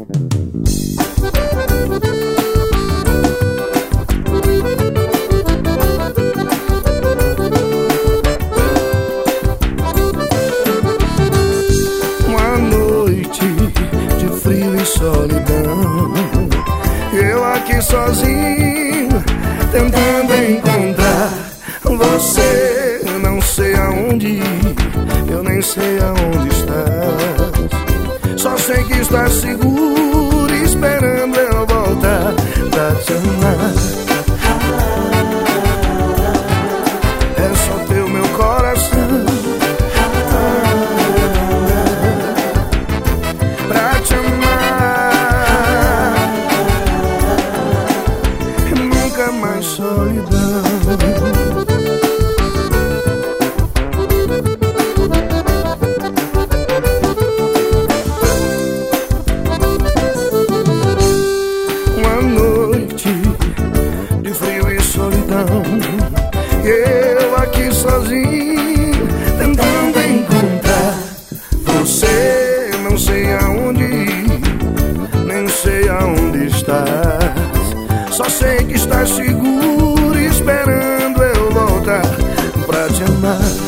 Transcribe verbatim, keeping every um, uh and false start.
Solidão, eu aqui sozinho, tentando encontrar você. Não sei aonde ir, eu nem sei aonde estás. Só sei que estás seguro, esperando eu voltar pra te amar. É só teu meu coração pra te amar. Mais solidão. Uma noite de frio e solidão, eu aqui sozinho, tentando encontrar você. Não sei aonde ir, nem sei aonde estás. Só sei que estás seguro, esperando eu voltar pra te amar.